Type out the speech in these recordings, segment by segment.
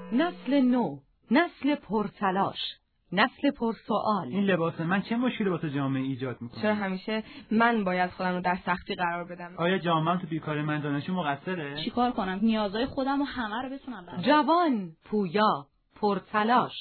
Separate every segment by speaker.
Speaker 1: نسل نو، نسل پرتلاش، نسل پرسوال.
Speaker 2: این لباس من چه مشکلی واسه جامعه ایجاد میکنه؟
Speaker 3: چرا همیشه من باید خودم رو در سختی قرار بدم؟
Speaker 2: آیا جامعه تو بیکاری من دانشجو مقصره؟
Speaker 4: چیکار کنم نیازهای خودم و همه رو بتونم برام؟
Speaker 1: جوان، پویا، پرتلاش،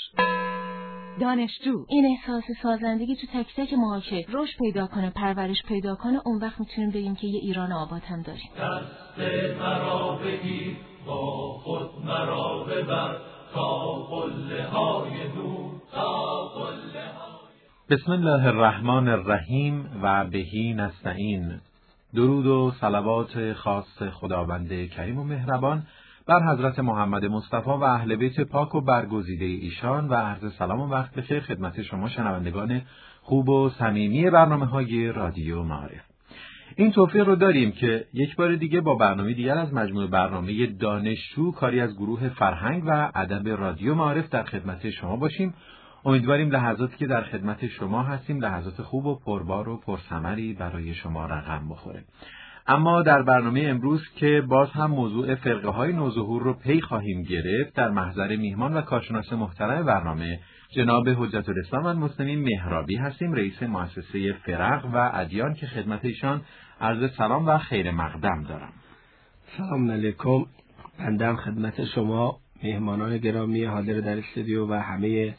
Speaker 1: دانشجو.
Speaker 5: این احساس سازندگی تو تک تک ماها که رشد پیدا کنه، پرورش پیدا کنه، اون وقت میتونیم بگیم که یه ایران آباد هم داریم.
Speaker 6: دست مرا بگیر، با خود مرا ببر، تا قله های دور، تا قله های.
Speaker 7: بسم الله الرحمن الرحیم و بهی نستعین. درود و صلوات خاص خداوند کریم و مهربان بر حضرت محمد مصطفی و اهل بیت پاک و برگزیده ایشان و عرض سلام و وقت بخیر خدمت شما شنوندگان خوب و صمیمی برنامه‌های رادیو معارف. این توفیق رو داریم که یک بار دیگه با برنامه دیگر از مجموعه برنامه دانشجو کاری از گروه فرهنگ و ادب رادیو معارف در خدمت شما باشیم. امیدواریم لحظاتی که در خدمت شما هستیم لحظات خوب و پربار و پرثمری برای شما رقم بخوره. اما در برنامه امروز که باز هم موضوع فرقه های نوظهور رو پی خواهیم گرفت، در محضر میهمان و کارشناس محترم برنامه جناب حجت الاسلام المسلمین مهرابی هستیم، رئیس مؤسسه فرق و ادیان که خدمت ایشان عرض سلام و خیر مقدم دارم.
Speaker 8: سلام علیکم. بنده خدمت شما مهمانان گرامی حاضر در استودیو و همه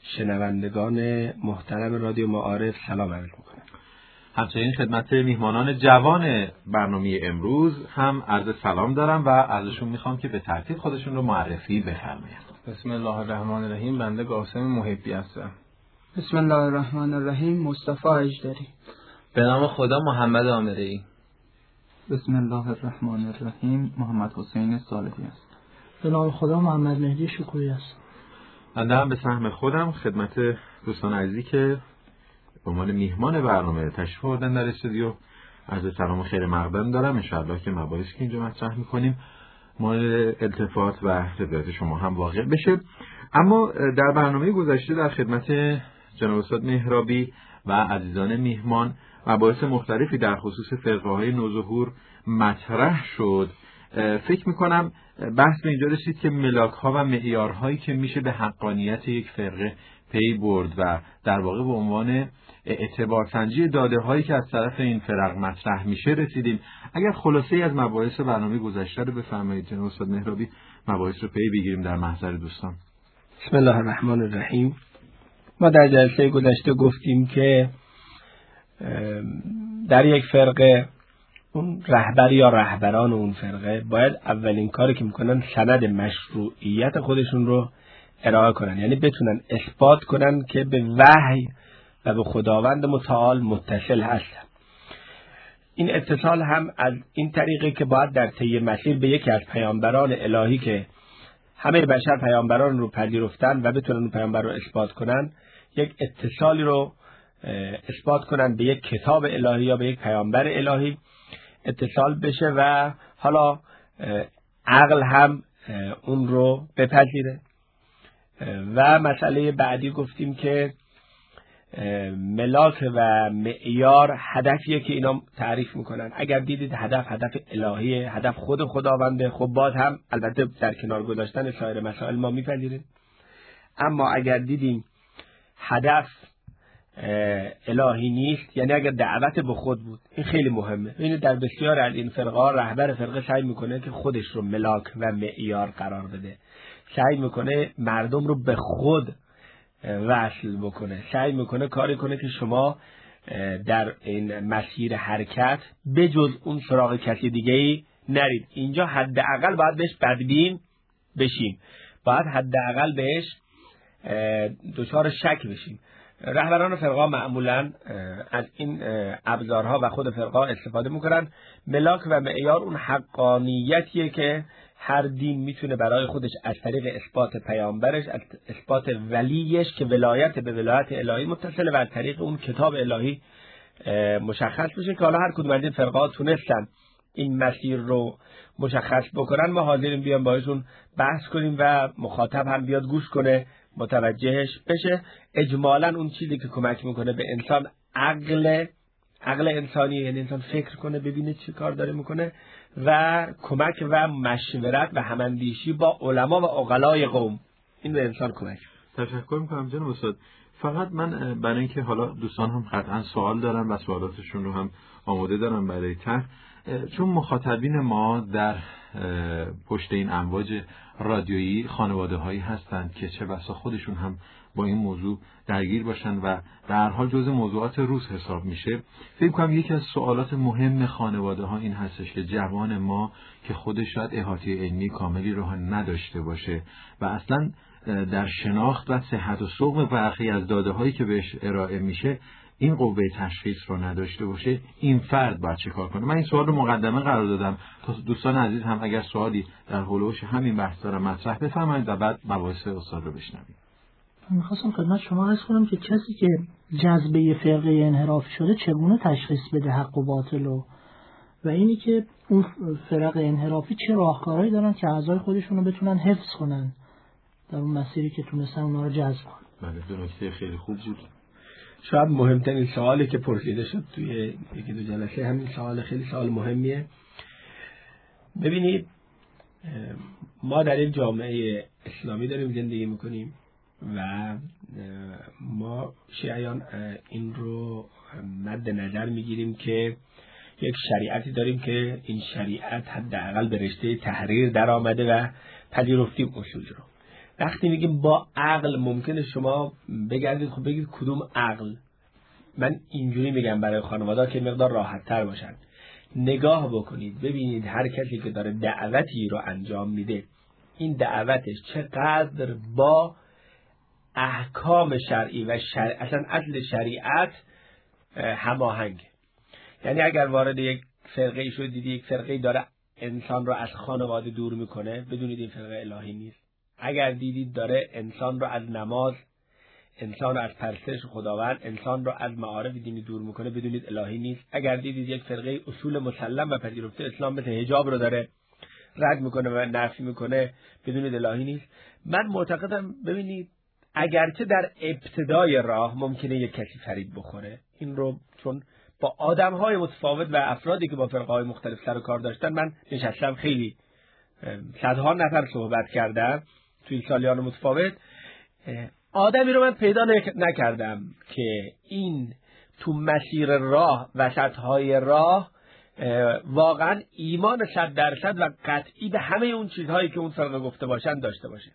Speaker 8: شنوندگان محترم رادیو معارف سلام عرض می‌کنم.
Speaker 7: همچنین خدمت میهمانان جوان برنامه امروز هم عرض سلام دارم و ازشون میخوام که به ترتیب خودشون رو معرفی بفرمایند.
Speaker 9: بسم الله الرحمن الرحیم. بنده قاسم محبی هستم.
Speaker 10: بسم الله الرحمن الرحیم. مصطفی اجدری.
Speaker 11: به نام خدا محمد آمره‌ای.
Speaker 12: بسم الله الرحمن الرحیم. محمد حسین صالحی است.
Speaker 13: به نام خدا محمد مهدی شکوری است.
Speaker 7: بنده هم به سهم خودم خدمت دوستان عزیزی که به عنوان میهمان برنامه تشریف آوردن در استودیو عرض سلام و خیر مقدم دارم. ان شاءالله که مباحثی که اینجا مطرح می‌کنیم مورد التفات و رضایت شما هم واقع بشه. اما در برنامه گذشته در خدمت جناب استاد مهرابی و عزیزان میهمان مباحث مختلفی در خصوص فرقه‌های نوظهور مطرح شد. فکر می‌کنم بحث به اینجا رسید که ملاک‌ها و معیارهایی که میشه به حقانیت یک فرقه پی برد و در واقع به عنوان اعتبارسنجی داده‌هایی که از طرف این فرق مطرح میشه رسیدیم. اگر خلاصه‌ای از مباحث برنامه گذشته رو بفرمایید جناب استاد مهرابی، مباحث رو پی بگیریم در محضر دوستان.
Speaker 8: بسم الله الرحمن الرحیم. ما در جلسه گذشته گفتیم که در یک فرقه اون رهبر یا رهبران اون فرقه باید اولین کاری که میکنن سند مشروعیت خودشون رو ارائه کنن، یعنی بتونن اثبات کنن که به وحی و به خداوند متعال متصل هستن. این اتصال هم از این طریقه که باید در طی مسیر به یکی از پیامبران الهی که همه بشر پیامبران رو پذیرفتن و بتونن اون پیامبر رو اثبات کنن، یک اتصالی رو اثبات کنن به یک کتاب الهی یا به یک پیامبر الهی اتصال بشه و حالا عقل هم اون رو بپذیره. و مسئله بعدی گفتیم که ملاک و معیار هدفیه که اینا تعریف میکنن. اگر دیدید هدف الهی، هدف خود خداونده، خب باز هم البته در کنار گذاشتن سایر مسائل ما میپذیریم. اما اگر دیدیم هدف الهی نیست، یعنی اگر دعوت به خود بود، این خیلی مهمه. این در بسیار از این فرقه رهبر فرقه سعی میکنه که خودش رو ملاک و معیار قرار بده، سعی میکنه مردم رو به خود وصل بکنه، سعی میکنه کاری کنه که شما در این مسیر حرکت بجز اون سراغ کسی دیگه‌ای نرید. اینجا حداقل باید بهش بدبین بشیم، باید حداقل بهش دچار شک بشیم. رهبران فرقه معمولا از این ابزارها و خود فرقه استفاده میکنن. ملاک و معیار اون حقانیتیه که هر دین میتونه برای خودش از طریق اثبات پیامبرش، از اثبات ولیش که ولایت به ولایت الهی متصله و از طریق اون کتاب الهی مشخص بشه که حالا هر کدوم از این فرقه تونستن این مسیر رو مشخص بکنن. ما حاضریم بیان باهاشون بحث کنیم و مخاطب هم بیاد گوش کنه، متوجهش بشه. اجمالاً اون چیزی که کمک میکنه به انسان عقل انسانی، یعنی انسان فکر کنه ببینه چی کار داره میکنه و کمک و مشورت و هماندیشی با علما و عقلای قوم. این به انسان کمک.
Speaker 7: تشکر میکنم جناب استاد. فقط من برای اینکه حالا دوستان هم قطعا سوال دارن و سوالاتشون رو هم آماده دارن برای طرح، چون مخاطبین ما در پشت این امواج رادیویی خانواده هایی هستند که چه بسا خودشون هم با این موضوع درگیر باشن و در هر حال جزء موضوعات روز حساب میشه. فکر کنم یکی از سوالات مهم خانواده ها این هستش که جوان ما که خودش شاید احاطه علمی کاملی رو نداشته باشه و اصلا در شناخت و صحت و سقم برخی از داده هایی که بهش ارائه میشه این قوه تشخیص رو نداشته باشه، این فرد باید چه کار کنه؟ من این سوال رو مقدمه قرار دادم تا دوستان عزیز هم اگر سوالی در حوزه همین بحث دارن مطرح بفرمایید و بعد مباحث استاد رو بشنویم.
Speaker 13: میخواستم خدمت شما عرض کنم که کسی که جذبه فرقه انحرافی شده چگونه تشخیص بده حق و باطل و اینی که اون فرق انحرافی چه راهکارهایی دارن که اعضای خودشون رو بتونن حفظ کنن در اون مسیری که تونستن اونا رو جذب کنن.
Speaker 7: بله، دو نکته خیلی خوب بود.
Speaker 8: شاید مهمترین سوالی که پرسیده شد توی یکی دو جلسه همین سوال خیلی سوال مهمیه. ببینید ما در یک جامعه اسلامی داریم زندگی میکنیم و ما شیعیان این رو مد نظر میگیریم که یک شریعتی داریم که این شریعت حداقل به رشته تحریر در آمده و پذیرفتیم اصول رو. وقتی میگیم با عقل ممکنه شما بگردید خب بگید کدوم عقل؟ من اینجوری میگم برای خانواده که مقدار راحت تر باشن. نگاه بکنید ببینید هر کسی که داره دعوتی رو انجام میده این دعوتش چقدر با احکام شرعی و اصلا اصل شریعت هماهنگ. یعنی اگر وارد یک فرقه شد دیدی یک فرقه داره انسان رو از خانواده دور میکنه بدونید این فرقه الهی نیست. اگر دیدید داره انسان رو از نماز، انسان رو از پرستش خداوند، انسان رو از معارف دینی دور میکنه بدونید الهی نیست. اگر دیدید یک فرقه اصول مسلم و پذیرفته اسلام مثل حجاب رو داره رد میکنه و نفی میکنه بدونید الهی نیست. من معتقدم ببینید اگرچه در ابتدای راه ممکنه یک کسی فریب بخوره، این رو چون با آدم‌های متفاوت و افرادی که با فرقه‌های مختلف سر و کار داشتن من نشستم خیلی صدها نفر صحبت کردم توی سالیان متفاوت، آدمی رو من پیدا نکردم که این تو مسیر راه وسط‌های راه واقعا ایمان 100% و قطعی به همه اون چیزهایی که اون فرقه گفته باشن داشته باشه.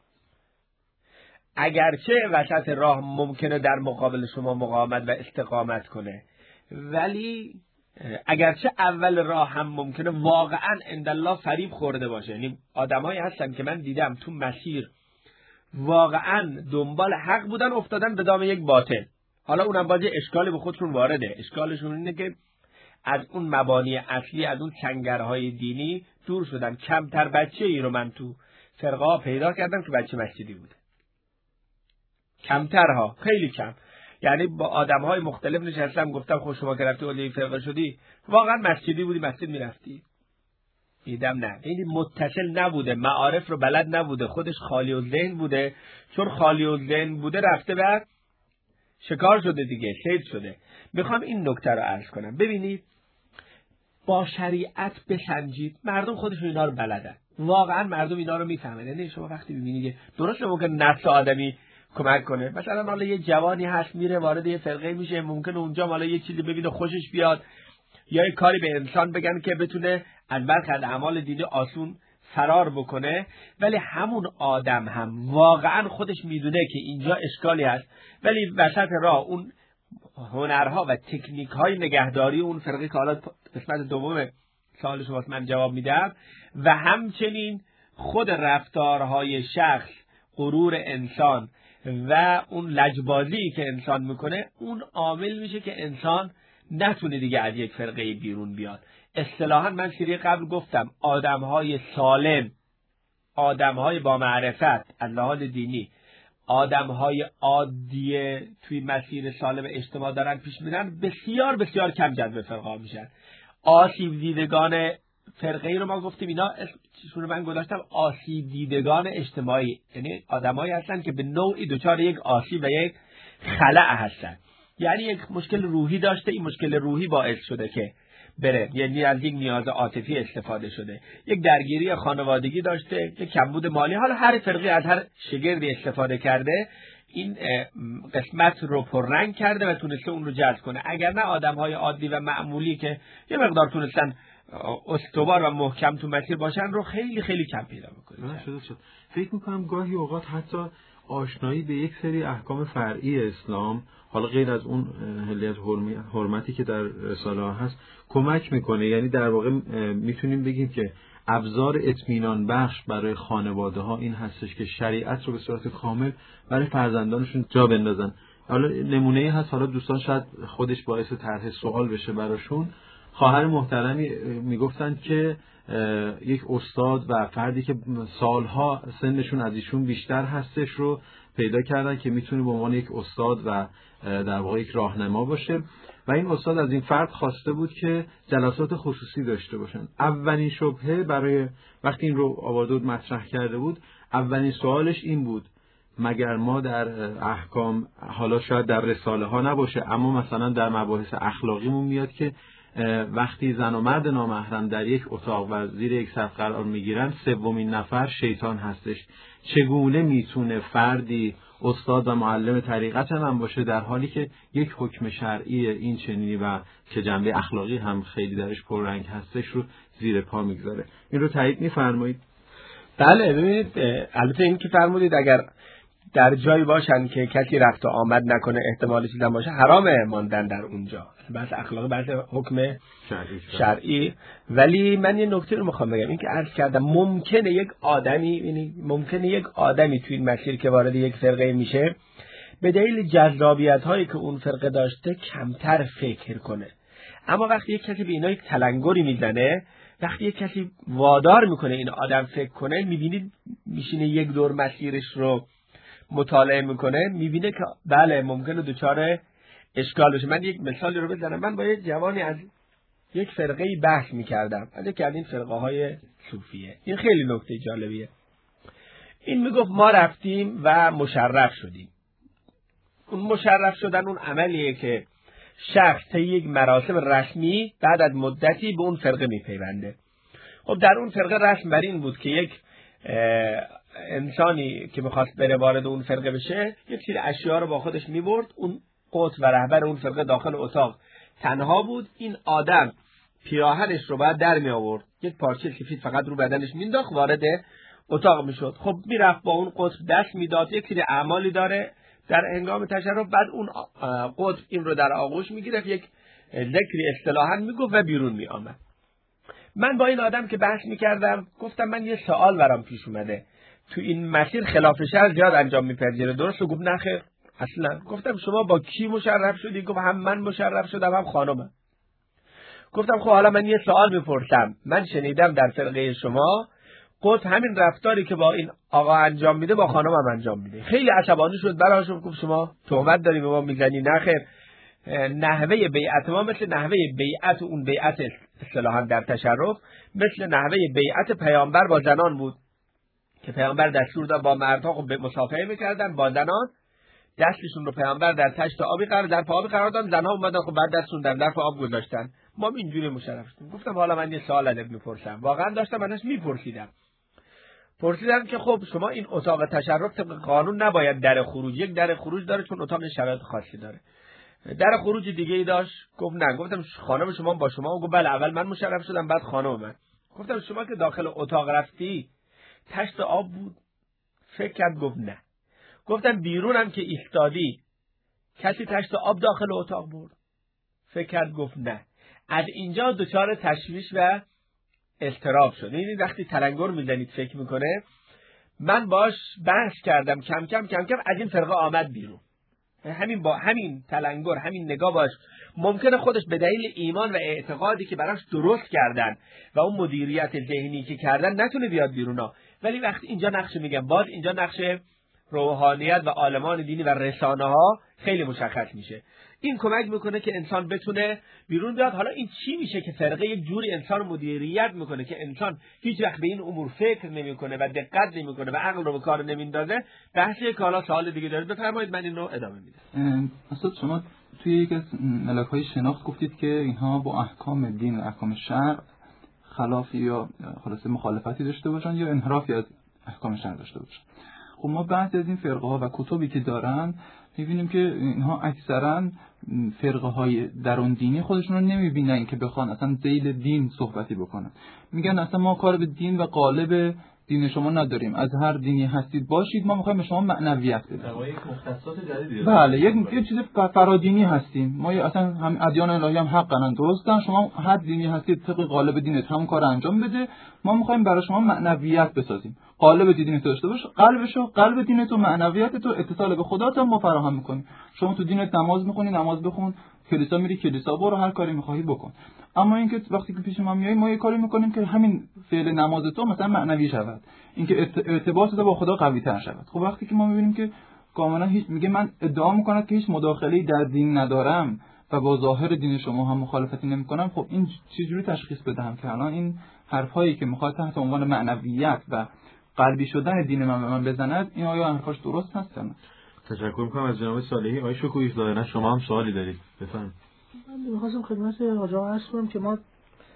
Speaker 8: اگرچه وسط راه ممکنه در مقابل شما مقاومت و استقامت کنه، ولی اگرچه اول راه هم ممکنه واقعا اندالله فریب خورده باشه. یعنی آدمایی هستن که من دیدم تو مسیر واقعا دنبال حق بودن افتادن به دام یک باطل. حالا اونم باز اشکالی به خودشون وارده. اشکالشون اینه که از اون مبانی اصلی، از اون سنگرهای دینی دور شدن. کمتر بچه ای رو من تو فرقه ها پیدا کردم که بچه مسجدی بوده. کمترها، خیلی کم. یعنی با آدم‌های مختلف نشستم گفتم خب شما که رفتی علیه فرقه شدی واقعا مسجدی بودی، مسجد میرفتی؟ دیدم نه، یعنی متصل نبوده، معارف رو بلد نبوده، خودش خالی الذهن بوده. چون خالی الذهن بوده رفته و شکار شده دیگه، صید شده. میخوام این نکته رو عرض کنم. ببینید با شریعت بسنجید، مردم خودشون اینا رو بلدن، واقعا مردم اینا رو میفهمن. یعنی شما وقتی ببینید درسته ممکن نفس آدمی کمک کنه، مثلا حالا یه جوانی هست میره وارد یه فرقه میشه، ممکنه اونجا حالا یه چیزی ببینه خوشش بیاد یا یه کاری به انسان بگن که بتونه از برخی از اعمال دینی آسون فرار بکنه، ولی همون آدم هم واقعا خودش میدونه که اینجا اشکالی هست، ولی وسط راه اون هنرها و تکنیک های نگهداری اون فرقه که حالا قسمت دوم سوال شما من جواب میدم و همچنین خود رفتارهای شخص، غرور انسان و اون لجبازی که انسان میکنه، اون عامل میشه که انسان نتونه دیگه از یک فرقه بیرون بیاد. اصطلاحاً من سری قبل گفتم آدمهای سالم، آدمهای با معرفت از لحاظ دینی، آدمهای عادی توی مسیر سالم اجتماع دارن پیش میرن، بسیار بسیار کم جذب فرقه میشن. آسیب دیدگان فرقه ای رو ما گفتیم اینا چیزی رو من گذاشتم آسیب دیدگان اجتماعی، یعنی آدمایی هستن که به نوعی دچار یک آسیب و یک خلأ هستن. یعنی یک مشکل روحی داشته، این مشکل روحی باعث شده که بره، یعنی از یک نیاز عاطفی استفاده شده، یک درگیری خانوادگی داشته، یک کمبود مالی، حالا هر فرقی از هر شگردی استفاده کرده، این قسمت رو پررنگ کرده و تونسته اون رو جذب کنه. اگر نه آدم‌های عادی و معمولی که یه مقدار تونستن استوار و محکم تو مسیر باشن رو خیلی خیلی کم پیدا می‌کنه.
Speaker 7: شد. فکر می‌کنم گاهی اوقات حتی آشنایی به یک سری احکام فرعی اسلام، حالا غیر از اون حلیت حرمتی که در رساله هست، کمک میکنه. یعنی در واقع میتونیم بگیم که ابزار اطمینان بخش برای خانواده ها این هستش که شریعت رو به صورت کامل برای فرزندانشون جا بندازن. حالا نمونه‌ای هست، حالا دوستان شاید خودش باعث طرح سوال بشه براشون. خواهر محترمی میگفتن که یک استاد و فردی که سالها سنشون از ایشون بیشتر هستش رو پیدا کردن که میتونه به عنوان یک استاد و در واقع یک راهنما باشه و این استاد از این فرد خواسته بود که جلسات خصوصی داشته باشن. اولین شبهه برای وقتی این رو آورده بود مطرح کرده بود، اولین سوالش این بود: مگر ما در احکام، حالا شاید در رساله ها نباشه اما مثلا در مباحث اخلاقیمون میاد که وقتی زن و مرد نامحرم در یک اتاق و زیر یک سقف قرار میگیرن، سومین نفر شیطان هستش. چگونه میتونه فردی استاد و معلم طریقت من باشه در حالی که یک حکم شرعی این چنینی و که جنبه اخلاقی هم خیلی درش پررنگ هستش رو زیر پا میگذاره؟ این رو تایید میفرمایید؟
Speaker 8: بله، ببینید البته این که فرمودید اگر در جایی باشن که کسی رفت و آمد نکنه، احتمال چیزا باشه، حرامه ماندن در اونجا، بحث اخلاقی، بحث حکم شرعی. ولی من یه نکته رو میخوام بگم، این که عرض کردم ممکنه یک آدمی توی این مسیر که وارد یک فرقه میشه به دلیل جذابیت هایی که اون فرقه داشته کمتر فکر کنه، اما وقتی یک کسی به اینا یک تلنگری میزنه، وقتی یک کسی وادار میکنه این آدم فکر کنه، میبینید میشینه یک دور مسیرش رو مطالعه میکنه، میبینه که بله ممکنه دچار اشکال بشه. من یک مثالی رو بزنم. من با یک جوانی از یک فرقه‌ای بحث میکردم، از یک از این فرقه‌های صوفیه. این خیلی نکته جالبیه. این میگفت ما رفتیم و مشرف شدیم. اون مشرف شدن اون عملیه که شخص طی یک مراسم رسمی بعد از مدتی به اون فرقه میپیونده. خب در اون فرقه رسم بر این بود که یک انسانی که میخواست بره وارد اون فرقه بشه یک سری اشیاء رو با خودش میبرد. اون قطب و رهبر اون فرقه داخل اتاق تنها بود. این آدم پیراهنش رو باید در می آورد، یک پارچه سفید فقط رو بدنش مینداخت، وارد اتاق میشد. خب میرفت با اون قطب دست میداد، یک سری اعمالی داره در هنگام تشرف، بعد اون قطب این رو در آغوش میگرفت، یک ذکری اصطلاحاً میگفت و بیرون میآمد. من با این آدم که بحث میکردم گفتم من یه سوال برام پیش اومده، تو این مسیر خلاف شرع زیاد انجام میپذیره، درست؟ گفت نه خیر اصلا. گفتم شما با کی مشرف شدی؟ گفت هم من مشرف شدم هم خانمم. گفتم خب حالا من یه سوال میپرسم، من شنیدم در فرقه شما قط همین رفتاری که با این آقا انجام میده با خانمم انجام میده. خیلی عصبانی شد، براشون گفت شما تهمت داری به ما میزنی. نه خیر، نحوه بیعت ما مثل نحوه بیعت اون بیعت اصطلاحاً در تشرف مثل نحوه بیعت پیامبر با زنان بود که پیامبر دستور داد با مردها خب به مصافحه میکردن، با زنان دستشون رو پیامبر در تشت آبی قرار در آبی قرار دادن، زنها اومدن خب بعد دستشون در ظرف آب گذاشتن. ما اینجوری مشرف شدیم. گفتم حالا من یه سوال ازت میپرسم. واقعا داشتم ازش پرسیدم که خب شما این اتاق تشرف طبق قانون نباید در خروج، یک در خروج داره چون اتاق شرایط خاصی داره، در خروج دیگه ای داشت؟ گفت نه. گفتم خانم شما با شما؟ گفت بله اول من مشرف شدم بعد خانم من. گفتم شما که داخل اتاق رفتی تشت آب بود؟ فکر کرد گفت نه. گفتم بیرونم که ایستادی کسی تشت آب داخل اتاق برد؟ فکر کرد گفت نه. از اینجا دچار تشویش و اضطراب شد. یعنی وقتی تلنگر میزنید فکر میکنه. من باش بحث کردم، کم کم از این فرقه آمد بیرون. همین با همین تلنگر، همین نگاه باش ممکنه خودش به دلیل ایمان و اعتقادی که براش درست کردن و اون مدیریت ذهنی که کردن نتونه بیاد بیرونا. ولی وقتی اینجا نقش میگم باز اینجا نقش روحانیت و عالمان دینی و رسانه ها خیلی مشخص میشه. این کمک میکنه که انسان بتونه بیرون بیاد. حالا این چی میشه که فرقه یک جوری انسان مدیریت میکنه که انسان هیچ وقت به این امور فکر نمیکنه و دقت نمیکنه و عقل رو به کار نمیندازه. بحثی که حالا سوال دیگه دارید بفرمایید، من این رو ادامه میدم.
Speaker 12: استاد شما توی یکی از ملک‌های شناخت گفتید که اینها با احکام دین و احکام شرع خلافی یا خلاصه مخالفتی داشته باشن یا انحرافی از احکام شرع داشته باشن. خب ما بعضی از این فرقه ها و کتبی که دارن می‌بینیم که اینها اکثرا فرقه های درون دینی خودشون رو نمی‌بینن که بخوان اصلا ذیل دین صحبتی بکنن. میگن اصلا ما کار به دین و قالب دین شما نداریم، از هر دینی هستید باشید، ما می‌خوایم به شما معنویت بدیم.
Speaker 7: یک مختصات جدیدی.
Speaker 12: بله، یک چیز فرادینی هستیم. ما اصلا هم ادیان الهی هم حقاً درستن، شما هر دینی هستید طبق قالب دینت همون کارو انجام بده، ما می‌خوایم برای شما معنویت بسازیم. قالب دینت داشته باش، قلب دینت و معنویتت و اتصال به خدات هم ما فراهم می‌کنیم. شما تو دینت نماز می‌خونی، نماز بخون، کلیسا میری کلیسا برو، هر کاری می‌خوای بکن. اما اینکه وقتی که پیش ما میای ما یه کاری می‌کنیم که همین فعل نماز تو مثلا معنوی شود، اینکه ارتباطت با خدا قوی‌تر شود. خب وقتی که ما می‌بینیم که کاملا هیچ میگه من ادعا میکنم که هیچ مداخله‌ای در دین ندارم و با ظاهر دین شما هم مخالفتی نمیکنم، خب این چجوری تشخیص بدهم که الان این حرفایی که میخواد تحت عنوان معنویت و قلبی شدن دین من بزند این آیا حرفاش درست هست یا نه؟
Speaker 7: تشکر میکنم از جناب صالحی. آقای شکوهی ظاهرا شما هم سوالی دارید، بفرمایید.
Speaker 13: من می‌خواستم خدمت آقا عرض کنم که ما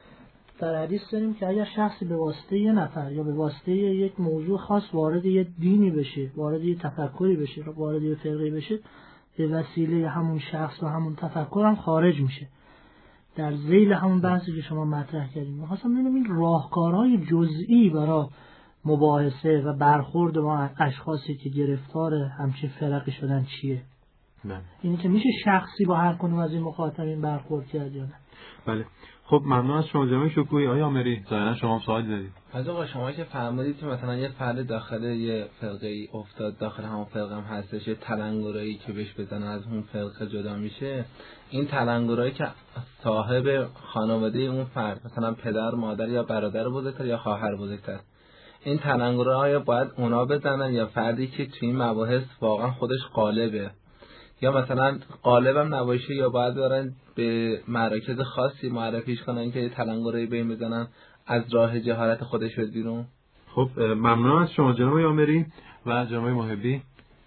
Speaker 13: در حدیث داریم که اگر شخصی به واسطه یه نفر یا به واسطه یک موضوع خاص وارد یه دینی بشه، وارد یه تفکری بشه، وارد یه فرقه بشه، به وسیله همون شخص و همون تفکر هم خارج میشه. در ذیل همون بحثی که شما مطرح کردیم می‌خواستم ببینم این راهکارهای جزئی برای مباحثه و برخورد با اشخاصی که گرفتار همچین فرقی شدن چیه؟
Speaker 7: بله.
Speaker 13: اینی که میشه شخصی با هر کدوم از این مخاطبین برخورد کرد یا نه؟
Speaker 7: بله. خب ممنون از شما جناب شکوهی. آقای آمری ظاهرا شما هم سوالی دارید.
Speaker 11: از آقا شما که فرمودید که مثلا یه فرد داخل یه فرقه ای افتاد، داخل همون فرقه هم هستش، یه تلنگرایی که بهش بزنه از اون فرقه جدا میشه، این تلنگرایی که صاحب خانواده اون فرد مثلا پدر، مادر یا برادر بزرگتر یا خواهر بزرگتر، این تلنگرها باید اونا بزنن یا فردی که توی این مباحث واقعا خودش غالبه، یا مثلا غالبم نباشه، یا باید برن به مراکز خاصی معرفیش کنن که تلنگرایی بین بزنن از راه جهالت خودش بیاد بیرون؟
Speaker 7: خب ممنون از شما جناب آمری و جناب محبی.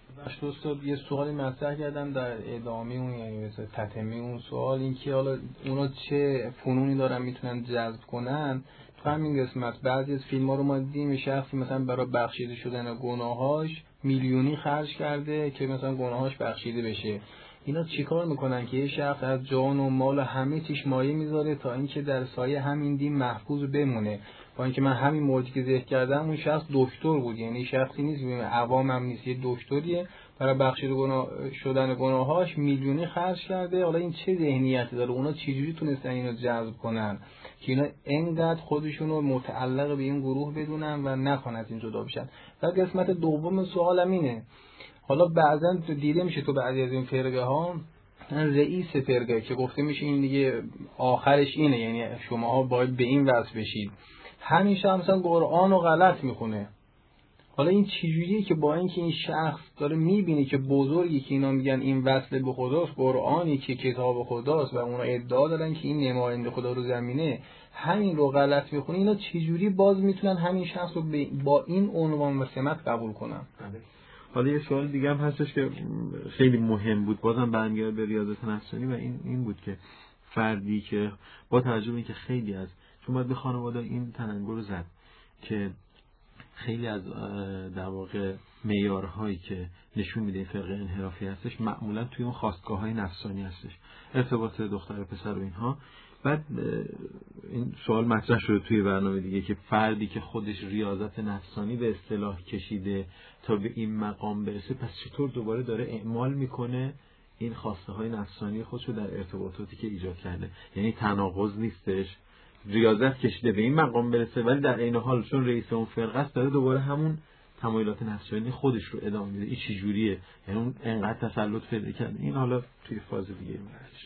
Speaker 9: دوستان یه سوالی مطرح کردم در ادامه اون، یعنی مثلا تتمه اون سوال، این که حالا اونا چه فنونی دارن میتونن جذب کنن. تو همین قسمت بعضی از فیلم‌ها رو ما دیدیم شخصی مثلا برای بخشیده شدن گناهاش میلیونی خرج کرده که مثلا گناهاش بخشیده بشه. اینا چیکار میکنن که یه شخص از جان و مال همه چیش مایه میذاره تا اینکه در سایه همین دین محفوظ بمونه؟ با اینکه من همین موردی که ذکر کردم اون شخص دکتر بود، یعنی شخصی نیست عوام هم نیست، یه دکتریه، برای بخشیده شدن گناهاش میلیونی خرج کرده. حالا این چه ذهنیتی داره؟ اونا چجوری تونستن اینو جذب کنن که اینا انقدر خودشونو متعلق به این گروه بدونن و نخوان از این جدا بشن؟ و قسمت دوم سوالم اینه، حالا بعضا دیده میشه تو بعضی از این فرقه ها رئیس فرقه که گفته میشه این دیگه آخرش اینه، یعنی شماها باید به این وصل بشید، همیشه مثلا قرآن رو غلط میخونه. حالا این چجوریه که با اینکه این شخص داره میبینه که بزرگی که اینا میگن این وصل به خداست، قرآنی که کتاب خداست و اونا ادعا دارن که این نماینده خدا رو زمینه، همین رو غلط میخونه، اینا چجوری باز میتونن همین شخص رو با این عنوان و سمت قبول کنن؟
Speaker 7: حالا یه سوال دیگه هم هستش که خیلی مهم بود، بازم برمیگرده به ریاضت نفسانی و این بود که فردی که با توجه به اینکه خیلی از چون باید به خانواده این تلنگر رو زد که خیلی از در واقع معیارهایی که نشون میده فرقه انحرافی هستش معمولا توی اون خواستگاه‌های نفسانی هستش، ارتباط دختر و پسر و اینها. بعد این سوال مطرح شده توی برنامه دیگه که فردی که خودش ریاضت نفسانی به اصطلاح کشیده تا به این مقام برسه، پس چطور دوباره داره اعمال میکنه این خواسته های نفسانی خودشو در ارتباطاتی که ایجاد کرده؟ یعنی تناقض نیستش، ریاضت کشیده به این مقام برسه ولی در عین حال چون رئیس اون فرقه است داره دوباره همون تمایلات نفسانی خودش رو ادامه میده. این چه جوریه؟ یعنی اون انقدر تسلط پیدا کرده. این حالا توی فاز دیگه میشه.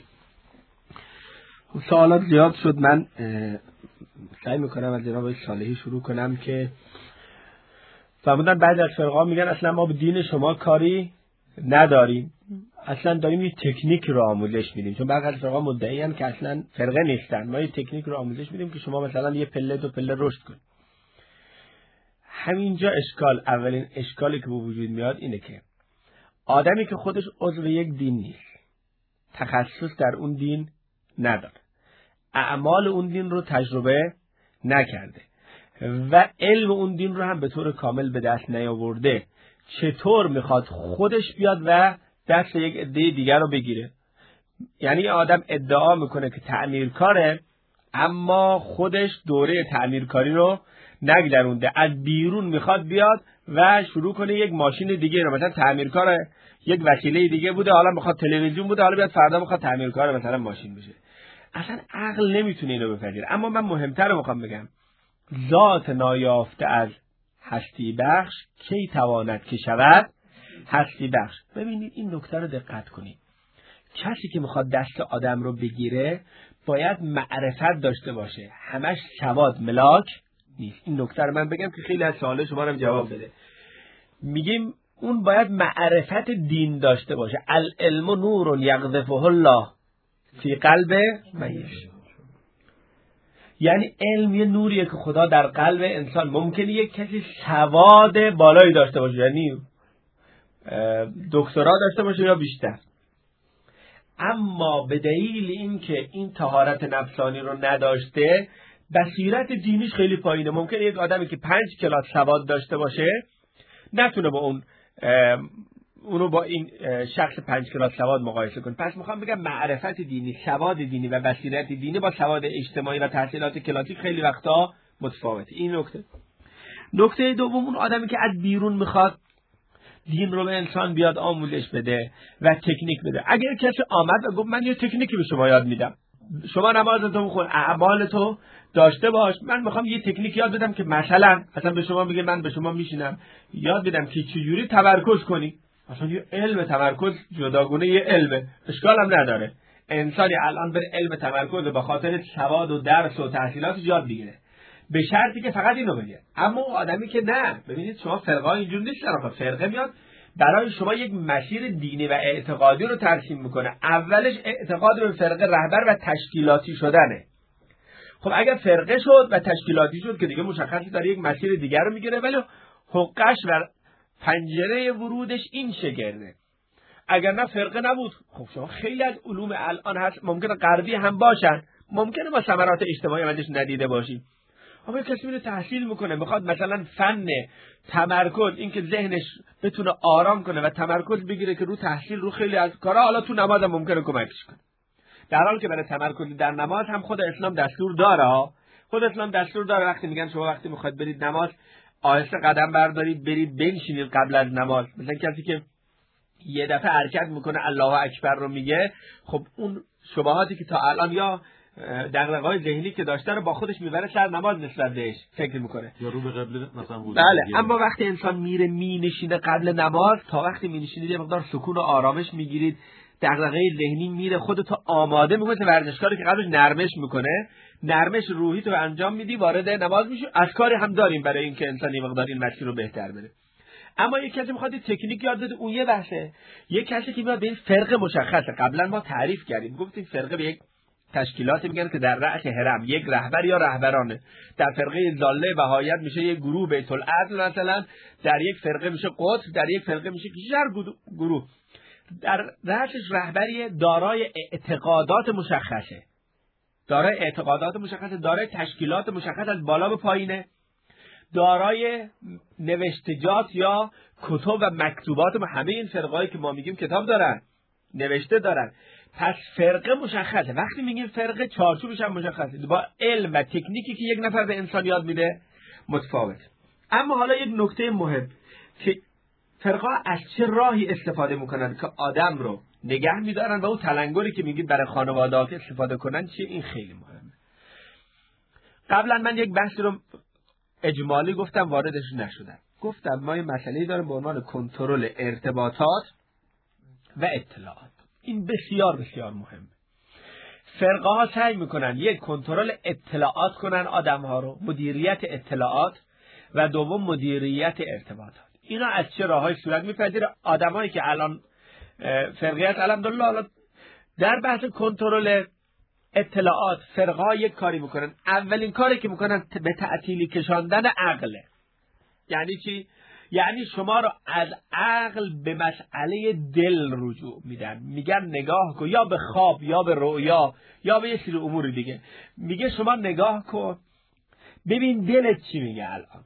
Speaker 8: سوالات زیاد شد، من سعی میکنم از جناب صالحی شروع کنم که فرمودن بعضی از فرقه‌ها میگن اصلا ما به دین شما کاری نداریم، اصلا داریم یه تکنیک رو آموزش میدیم، چون بعضی از فرقه‌ها مدعیان که اصلا فرقه نیستن، ما یه تکنیک رو آموزش میدیم که شما مثلا یه پله دو پله رشد کنید. همینجا اولین اشکالی که به وجود میاد اینه که آدمی که خودش عضو یک دین نیست تخصص در اون دین نداره، اعمال اون دین رو تجربه نکرده و علم اون دین رو هم به طور کامل به دست نیاورده، چطور میخواد خودش بیاد و دست یک عده دیگر رو بگیره؟ یعنی آدم ادعا میکنه که تعمیرکاره اما خودش دوره تعمیرکاری رو نگذرونده، از بیرون میخواد بیاد و شروع کنه یک ماشین دیگه رو، مثلا تعمیرکار یک وسیله دیگه بوده، حالا میخواد تلویزیون بوده، حالا بیاد فردا میخواد تعمیرکار مثلا ماشین بشه. اصلا عقل نمیتونه اینو بپذیره. اما من مهمتر رو میخوام بگم، ذات نایافته از هستی بخش کی تواند که شود هستی بخش. ببینید این نکته رو دقت کنید، کسی که میخواد دست آدم رو بگیره باید معرفت داشته باشه، همش سواد ملاک نیست. این نکته رو من بگم که خیلی از سوال شما رو جواب بده. میگیم اون باید معرفت دین داشته باشه. العلم نور یقذفه الله فی قلب من یشاء. یعنی علم یه نوریه که خدا در قلب انسان، ممکنه یک کسی سواد بالایی داشته باشه، یعنی دکترا داشته باشه یا بیشتر، اما به دلیل اینکه این طهارت نفسانی رو نداشته، بصیرت دینیش خیلی پایینه. ممکنه یک آدمی که 5 کلاس سواد داشته باشه نتونه با اونو با این شخص 5 کلاس سواد مقایسه کنه. پس میخوام بگم معرفت دینی، سواد دینی و بصیرت دینی با سواد اجتماعی و تحصیلات کلاسیک خیلی وقتا متفاوته. این نکته دوم، اون آدمی که از بیرون میخواد دین رو به انسان بیاد آموزش بده و تکنیک بده. اگر کسی آمد و گفت من یه تکنیکی به شما یاد میدم، شما نمازتو بخون، اعمالتو داشته باش، من میخوام یه تکنیک یاد بدم که مثلا به شما میگه، من به شما میشینم یاد بدم که چجوری تمرکز کنی. اصلا یه علم تمرکز جداگونه یه علمه، اشکال هم نداره. انسانی الان بر علم تمرکز به خاطر سواد و درس و تحصیلاتش یاد بگیره، به شرطی که فقط اینو بگه. اما آدمی که نه، ببینید شما فرقه اینجور نیستن، فرقه میاد برای شما یک مسیر دینی و اعتقادی رو ترسیم میکنه. اولش اعتقاد به فرقه رهبر و تشکیلاتی شدنه. خب اگر فرقه شد و تشکیلاتی شد که دیگه مشخصی داره یک مسیر دیگر رو میگیره، ولی حقش و پنجره ورودش این شگرده. اگر نه فرقه نبود، خب شما خیلی از علوم الان هست ممکنه غربی هم باشن، ممکنه ما ثمرات اجتماعی ازش ندیده باشیم. اما کسی میره تحصیل میکنه، میخواد مثلا فن تمرکز، اینکه ذهنش بتونه آرام کنه و تمرکز بگیره که رو تحصیل، رو خیلی از کارا، حالا تو نماز هم ممکنه کمکش کنه. در حالی که برای تمرکز در نماز هم خود اسلام دستور داره. خود اسلام دستور داره وقتی میگن شما وقتی میخواید برید نماز، آهسته قدم بردارید برید بنشینید قبل از نماز. مثلا کسی که یه دفعه حرکت میکنه الله اکبر رو میگه، خب اون شبهاتی که تا الان یا دغدغه‌های ذهنی که داشته رو با خودش میبره سر نماز نسبت بهش فکر میکنه یا رو به قبله مثلا بود. بله، اما وقتی انسان میره مینشینه قبل نماز، تا وقتی مینشینید یه مقدار سکون و آرامش میگیرید، دغدغه ذهنی میره، خودتو آماده میکنه. ورزشکاری که قبلش نرمش میکنه، نرمش روحی تو انجام میدی، وارد نماز میشی. اذکاری هم داریم برای اینکه انسان یه مقدار این مسیر رو بهتر بره. اما یک کسی میخواد تکنیک یاد بده، اون یه بحثه. یک کسی که میاد به این فرقه مشخصه، قبلا ما تعریف کردیم، گفتیم فرقه به یک تشکیلاتی میگن که در رأس هرم یک رهبر یا رهبرانه. در فرقه ضاله بهایت میشه یک گروه بیت العدل مثلا، در یک فرقه میشه قطب، در یک فرقه میشه کشور گروه. در رأسش رهبری دارای اعتقادات مشخصه، دارای تشکیلات مشخص از بالا به پایینه، دارای نوشتجات یا کتب و مکتوبات. همه این فرقه‌ای که ما میگیم کتاب دارن، نوشته دارن. پس فرقه مشخصه. وقتی میگیم فرقه، چارچوبش هم مشخصه، با علم و تکنیکی که یک نفر به انسان یاد میده متفاوت. اما حالا یک نکته مهم که فرقه از چه راهی استفاده میکنن که آدم رو نگه میدارن و اون تلنگری که میگید برای خانواده‌ها استفاده کنن چیه، این خیلی مهمه. قبلا من یک بحثی رو اجمالی گفتم، واردش نشدم. گفتم ما یه مسئله‌ای داریم به عنوان کنترل ارتباطات و اطلاعات. این بسیار بسیار مهمه. فرقه ها سعی میکنن یک کنترل اطلاعات کنن آدم‌ها رو، مدیریت اطلاعات، و دوم مدیریت ارتباطات. اینا از چه راه‌های صورت میپذیره؟ آدمایی که الان فرقیت الحمدلله در بحث کنترل اطلاعات فرقه ها یک کاری میکنن. اولین کاری که میکنن به تعطیلی کشاندن عقله. یعنی چی؟ یعنی شما رو از عقل به مسئله دل رجوع میدن، میگن نگاه کن، یا به خواب یا به رؤیا یا به یه سری امور دیگه. میگه شما نگاه کن ببین دلت چی میگه الان.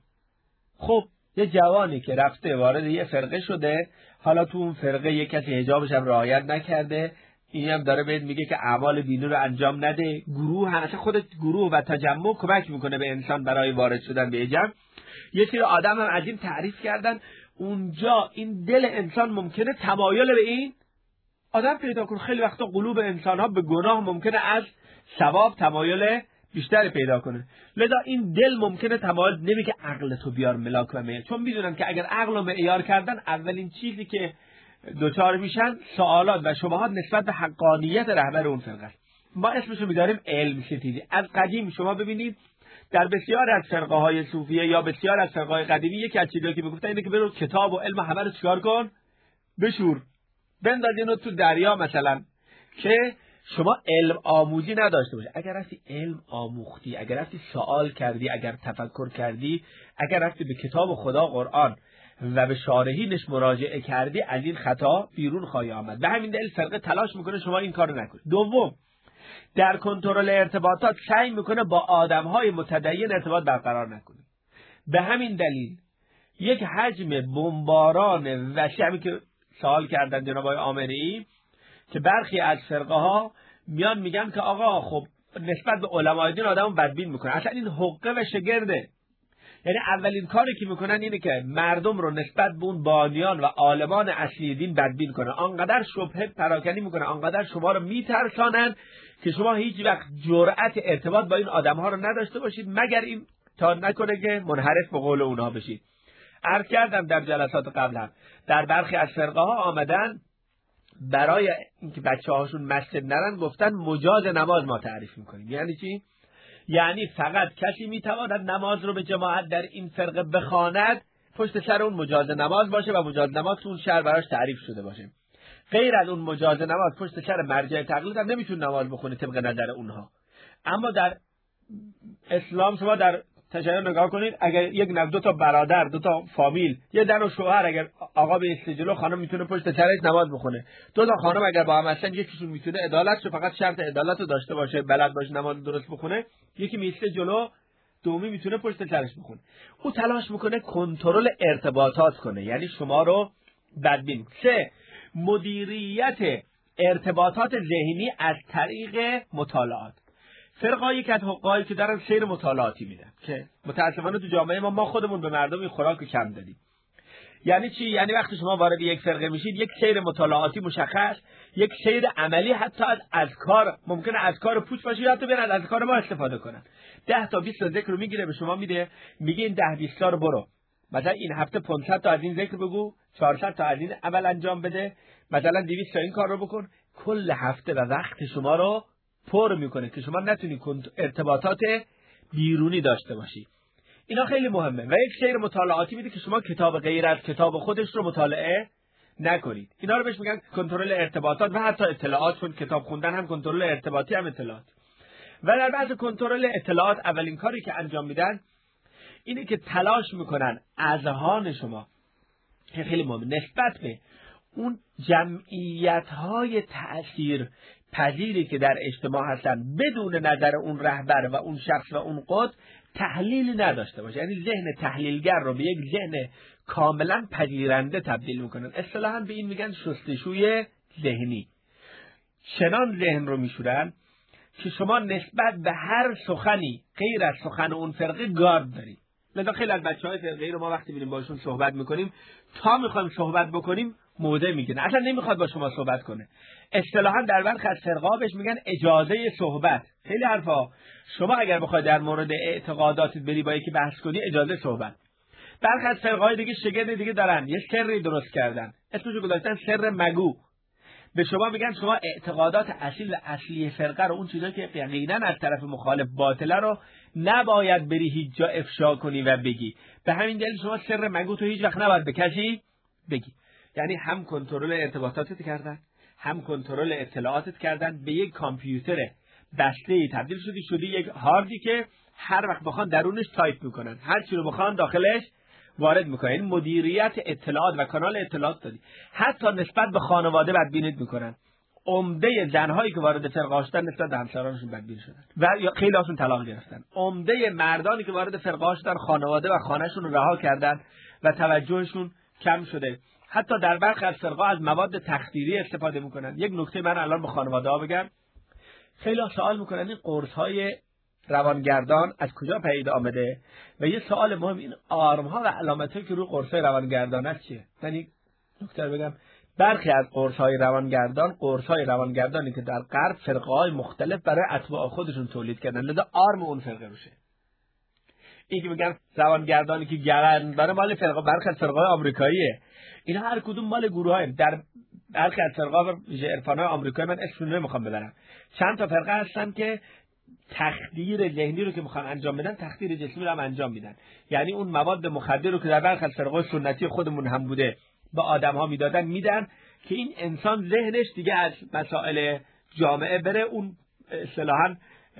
Speaker 8: خب یه جوانی که رفته وارد یه فرقه شده، حالا تو اون فرقه یه کسی حجابش هم رعایت نکرده، این هم داره بهت میگه که اعمال دینی رو انجام نده. گروه همیشه خودت گروه و تجمع کمک میکنه به انسان برای وارد شدن به جمع. یه سری آدم هم از این تعریف کردن، اونجا این دل انسان ممکنه تمایل به این آدم پیدا کنه. خیلی وقتا قلوب انسان ها به گناه ممکنه از ثواب تمایل بیشتر پیدا کنه، لذا این دل ممکنه تمایل نمیگه عقل تو بیار ملاک و معیار، چون میدونن که اگر عقل و معیار کردن اولین چیزی که دوچار میشن سوالات و شبهات نسبت به حقانیت رهبر اون فرقه است. ما اسمشو میذاریم علم ستیزی. از قدیم شما ببینید در بسیار از فرقه های صوفیه یا بسیار از فرقه های قدیمی یکی از چیزایی که میگفتن اینه که برو کتاب و علم و همه رو چیکار کن؟ بشور، بنداز اینو تو دریا مثلا، که شما علم آموزی نداشته باشه. اگر رفتی علم آموختی، اگر رفتی سوال کردی، اگر تفکر کردی، اگر رفتی به کتاب خدا قرآن و به شارحینش مراجعه کردی، از این خطا بیرون خواهی آمد. به همین دلیل فرقه تلاش میکنه شما این کارو نکنید. دوم، در کنترل ارتباطات سعی میکنه با آدمهای متدین ارتباط برقرار نکنه. به همین دلیل یک حجم بمباران وسیع، همین که سوال کردن جناب آقای آمری، که برخی از فرقه ها میان میگن که آقا خب نسبت به علمای دین آدمو بدبین میکنه. اصلا این حقه و شگرده. یعنی اولین کاری که میکنن اینه که مردم رو نسبت به اون بانیان و عالمان اصلی دین بدبین کنن، آنقدر شبهه پراکنی میکنن، آنقدر شما رو میترسانن که شما هیچ وقت جرأت ارتباط با این آدمها رو نداشته باشید، مگر این تا نکنه که منحرف به قول اونها بشید. عرض کردم در جلسات قبل هم در برخی از فرقه ها آمدن برای اینکه بچه‌هاشون مسجد نرن گفتن مجاز نماز ما تعریف میکنیم. یعنی چی؟ یعنی فقط کسی میتواند نماز رو به جماعت در این فرقه بخواند پشت سر اون مجاز نماز باشه و مجاز نماز تو اون شهر براش تعریف شده باشه. غیر از اون مجاز نماز پشت سر مرجع تقلید هم نمیتونه نماز بخونه طبق نظر اونها. اما در اسلام شما در تشیع نگاه کنید، اگر یک دو تا برادر، دو تا فامیل، یه زن و شوهر، اگر آقا به استجلو خانم میتونه پشت سرش نماز بخونه. دو تا خانم اگر با هم هستن یکیشون میتونه عدالت، فقط شرط عدالت رو داشته باشه، بلد باشه نماز درست بخونه، یکی میسته جلو، دومی میتونه پشت سرش بخونه. او تلاش میکنه کنترل ارتباطات کنه، یعنی شما رو بدبین. 3. مدیریت ارتباطات ذهنی از طریق مطالعات. فرقایی یک از حقایی که دارن سیر مطالعاتی میدن که متاسفانه تو جامعه ما خودمون به مردم این خوراک کم دادیم. یعنی چی؟ یعنی وقتی شما وارد یک فرقه میشید یک سیر مطالعاتی مشخص، یک سیر عملی، حتی از اذکار، ممکنه اذکار پوچ باشه یا حتی برن از اذکار ما استفاده کنن. 10 تا 20 تا ذکر رو میگیره به شما میده، میگه این 10 20 تا رو برو، مثلا این هفته 500 تا از این ذکر بگو، 400 تا از این عمل انجام بده، مثلا 200 تا این کار رو بکن. کل هفته و وقت شما رو پر میکنه که شما نتونی ارتباطات بیرونی داشته باشی. اینا خیلی مهمه و یک سیر مطالعاتی میده که شما کتاب غیر از کتاب خودش رو مطالعه نکنید. اینا رو بهش میگن کنترل ارتباطات و حتی اطلاعات، چون کتاب خوندن هم کنترل ارتباطی هم اطلاعات. و در بعض کنترل اطلاعات اولین کاری که انجام میدن اینه که تلاش میکنن اذهان شما، که خیلی مهمه، نسبت به اون جمعیت‌های تأثیر پذیری که در اجتماع هستن بدون نظر اون رهبر و اون شخص و اون قطب تحلیلی نداشته باشه. یعنی ذهن تحلیلگر رو به یک ذهن کاملا پذیرنده تبدیل میکنن. اصطلاحاً به این میگن شستشوی ذهنی. چنان ذهن رو میشورن که شما نسبت به هر سخنی غیر از سخن اون فرقه گارد دارید. لذا خیلی از بچه‌های فرقه‌ای رو ما وقتی میریم باشون صحبت میکنیم، تا میخوایم صحبت بکنیم موضع میگیره، اصلا نمیخواد با شما صحبت کنه. اصطلاحاً در برخی از فرقه‌ها بهش میگن اجازه صحبت. خیلی حرفا. شما اگر بخواید در مورد اعتقاداتت بری با یکی بحث کنی، اجازه صحبت. برخی از فرقه‌های دیگه شگرد دیگه دارن، یه سری درست کردن، اسمشو گذاشتن سر مگو. به شما میگن شما اعتقادات اصیل و اصلی فرقه رو، اون چیزایی که یقینا از طرف مخالف باطله رو نباید بری هیچ جا افشا کنی و بگی. به همین دلیل شما سر مگو تو هیچ وقت نباید به کسی بگی. یعنی هم کنترل ارتباطاتت کردن، هم کنترل اطلاعاتت کردن، به یک کامپیوتر بسته‌ای تبدیل شدی یک هاردی که هر وقت بخوان درونش تایپ میکنن، هر چی رو بخوان داخلش وارد میکنن. این مدیریت اطلاعات و کانال اطلاعات دادی. حتی نسبت به خانواده بدبینی میکنن. عمده زنهایی که وارد فرقه شدن نسبت به همسرانشون بدبین شدن و یا خیلی هاشون طلاق گرفتن. عمده مردانی که وارد فرقه شدن خانواده و خانهشون رو رها کردن و توجهشون کم شده. حتی در برخی از فرقه از مواد تخدیری استفاده میکنن. یک نکته من الان به خانواده ها بگم، خیلی سوال میکنن این قرص های روانگردان از کجا پیدا آمده و یه سوال مهم، این آرم ها و علامتی که روی قرص های روانگردان است چیه؟ من یک نکته بگم، برخی از قرص های روانگردانی که در غرب فرقه های مختلف برای اتباع خودشون تولید کردن، لذا آرم اون فرقه روشه. این که میگن روانگردانی که گرند برای مال فرقه، برخی از فرقه های آمریکاییه، اینا هر کدوم مال گروه های در برخی از فرقه ها ویژه عرفانای آمریکایی، من اسمشون نمیخوام ببرم، چند تا فرقه هستن که تخدیر ذهنی رو که میخوان انجام بدن، تخدیر جسمی رو هم انجام میدن. یعنی اون مواد مخدر رو که در برخی از فرقه سنتی خودمون هم بوده به آدم ها میدن که این انسان ذهنش دیگه از مسائل جامعه بره، اون اصطلاحاً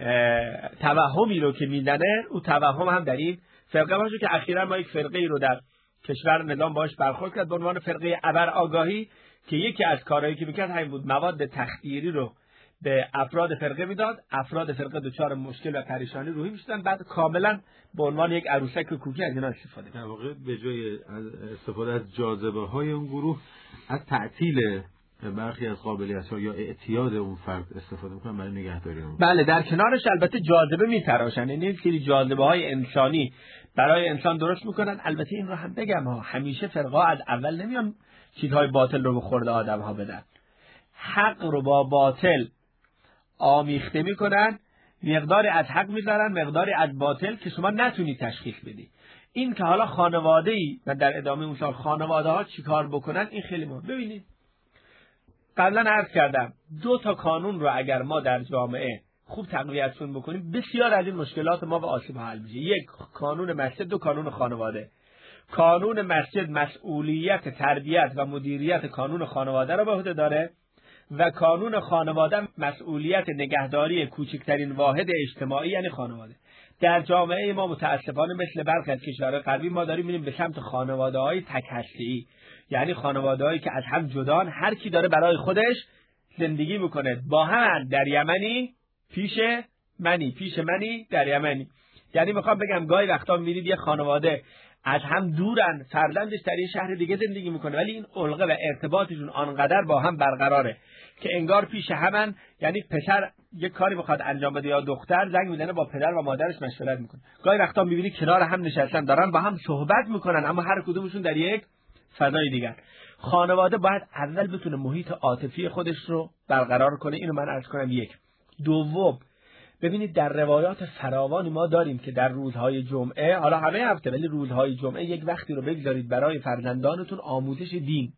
Speaker 8: توهمی رو که میدنه، اون توهم هم در این فرقه باشه که اخیراً ما یک فرقه ای رو در کشور نظام باش برخورد کرد به عنوان فرقه ابر آگاهی که یکی از کارهایی که میکرد همین بود، مواد تخدیری رو به افراد فرقه میداد، افراد فرقه دچار مشکل و پریشانی روحی میشدن، بعد کاملا به عنوان یک عروسک کوکی از اینا استفاده می‌کرد.
Speaker 7: در واقع به جای استفاده از جاذبه‌های اون گروه از تعطیل برخی از قابلیت‌ها یا اعتیاد اون فرد استفاده می‌کنن برای نگهداری اون.
Speaker 8: بله، در کنارش البته جاذبه می‌تراشن، یعنی سری جاذبه‌های انسانی برای انسان درست می‌کنن. البته این رو هم بگم همیشه فرقه از اول نمیان چیزهای باطل رو به خورد آدم‌ها بدن. حق رو با باطل آمیخته میکنن، مقداری از حق میذارن، مقداری از باطل که شما نتونی تشخیص بدی. این که حالا خانواده‌ای و در ادامه اون سال خانواده ها چیکار بکنن، این خیلی مهمه. ببینید قبلا عرض کردم 2 تا قانون رو اگر ما در جامعه خوب تقویتشون بکنیم، بسیار از این مشکلات ما و آسیب حل میشه. 1 قانون مسجد، 2 قانون خانواده. قانون مسجد مسئولیت تربیت و مدیریت قانون خانواده رو به عهده داره و قانون خانواده مسئولیت نگهداری کوچکترین واحد اجتماعی یعنی خانواده. در جامعه ما متاسفانه مثل برخی از کشورهای غربی ما داریم میریم به سمت خانواده‌های تک هسته‌ای، یعنی خانواده‌هایی که از هم جدان، هر کی داره برای خودش زندگی میکنه، با هم در یمنی پیش منی در یمنی. یعنی میخوام بگم گاهی وقتا میبینید یه خانواده از هم دورن، فرزندش در یه شهر دیگه زندگی میکنه ولی این علقه و ارتباطشون آنقدر با هم برقراره که انگار پیش همن. یعنی پسر یک کاری بخواد انجام بده یا دختر زنگ میزنه با پدر و مادرش مشورت میکنه. گاهی وقتا میبینی کنار هم نشستن دارن با هم صحبت میکنن اما هر کدومشون در یک فضای دیگر. خانواده باید اول بتونه محیط عاطفی خودش رو برقرار کنه. اینو من عرض کنم. 1. 2. ببینید در روایات فراوانی ما داریم که در روزهای جمعه، حالا همه هفته ولی روزهای جمعه، یک وقتی رو بگذارید برای فرزندانتون آموزش دین.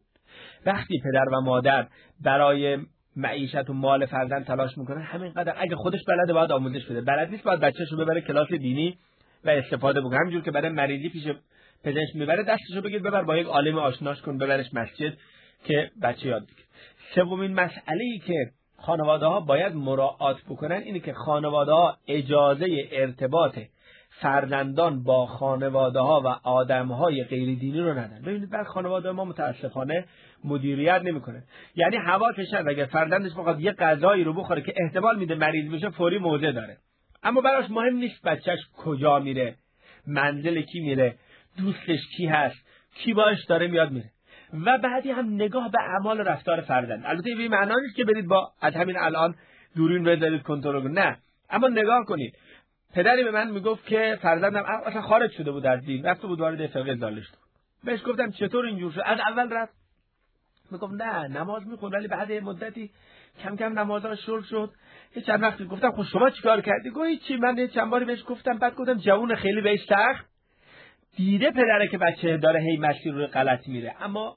Speaker 8: وقتی پدر و مادر برای معیشت و مال فرزند تلاش میکنن، همینقدر اگه خودش بلده باید آموزش بده، بلد نیست باید بچه‌شو ببره کلاس دینی و استفاده بکنه. همینجور که برای مریضی پیش پزشک میبره، دستشو بگیر ببر با یک عالم آشناش کن، ببرش مسجد که بچه یاد بگیره. سومین مسئله‌ای که خانواده ها باید مراعات بکنن اینه که خانواده ها اجازه ارتباط فرزندان با خانواده ها و آدم های غیر دینی رو ندن. ببینید بر خانواده ما متاسفانه مدیریت نمیکنه. یعنی حواسش هست اگه فرزندش بخواد یه غذایی رو بخوره که احتمال میده مریض بشه، فوری موضع داره، اما براش مهم نیست بچهش کجا میره، منزل کی میره، دوستش کی هست، کی باش داره میاد میره. و بعدی هم نگاه به اعمال و رفتار فرزند. البته این معنی نیست که برید با از همین الان دوربین بذارید کنترل کنید، نه، اما نگاه کنید. پدری به من میگفت که فرزندم اصلا خارج شده بود از دین، رفته بود وارد فرقه ازدواج شد. بهش گفتم چطور اینجور شد؟ از اول رفت میگفت نه نماز میخوند ولی بعد مدتی کم کم نمازها شروع شد. یه چند وقتی گفتم خب شما چیکار کردی؟ گفت چی، من چند باری بهش گفتم، بعد گفتم جوون خیلی بهش سخت دیده پدره که بچه داره هی مسیر رو غلط میره، اما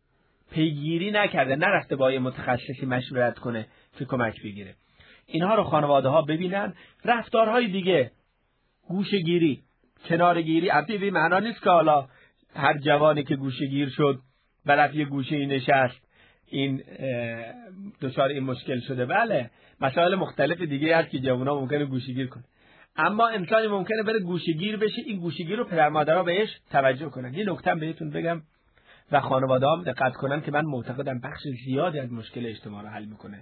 Speaker 8: پیگیری نکرده، نرفته با یه متخصصی مشورت کنه که کمک بگیره. اینها رو خانواده ها ببینن. رفتارهای دیگه، گوشه‌گیری، کنارگیری، البته به معنا نیست که حالا هر جوانی که گوشه‌گیر شد و رفت یه گوشه‌ای نشست این دچار این مشکل شده. بله، مسائل مختلف دیگه هست که جوونا ممکنه گوشه‌گیر کنه، اما انسانی ممکنه بره گوشه‌گیر بشه، این گوشه‌گیر رو پدر مادرها بهش توجه کنن. یه نکته بهتون بگم و خانواده‌ها دقت کنن که من معتقدم بخش زیادی از مشکل اجتماع رو حل میکنه.